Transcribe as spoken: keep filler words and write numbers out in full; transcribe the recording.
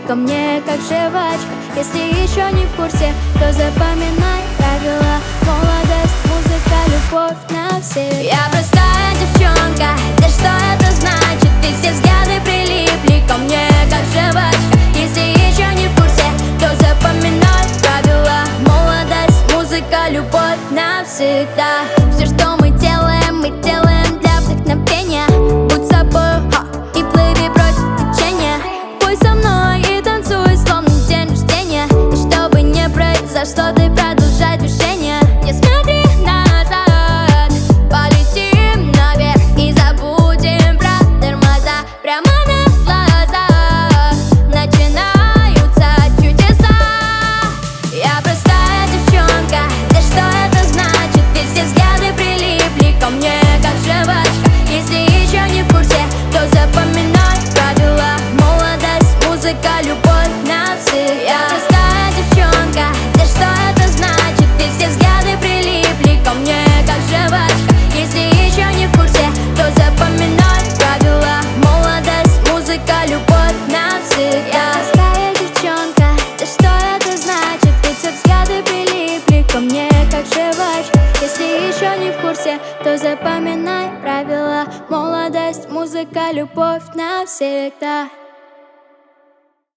ко мне как жвачка. Если еще не в курсе, то запоминай правила. Молодость, музыка, любовь навсегда. Я простая девчонка, да что это значит? Ведь все взгляды прилипли ко мне как жвачка. Если еще не в курсе, то запоминай правила. Молодость, музыка, любовь навсегда. Все, что мы делаем, мы делаем для вдохновения. Будь собой, ха, и плыви против течения. Пой со мной и танцуй, словно день рождения. И чтобы не произошло, ты продолжай движение. Не смотри назад, полетим наверх и забудем про тормоза. Прямо на глазах начинаются чудеса. Я простая девчонка, да что это значит? Ведь все взгляды прилипли ко мне как жвачка. Если еще не в курсе, то запоминай правила. Молодость, музыка, любовь навсегда. Я простая девчонка, да что это значит? Ведь все взгляды прилипли ко мне как жвачка. Если еще не в курсе, то запоминай правила. Молодость, музыка, любовь навсегда. Я простая девчонка, да что это значит? Ведь все взгляды прилипли ко мне как жвачка. Если еще не в курсе, то запоминай правила. Молодость, музыка, любовь навсегда.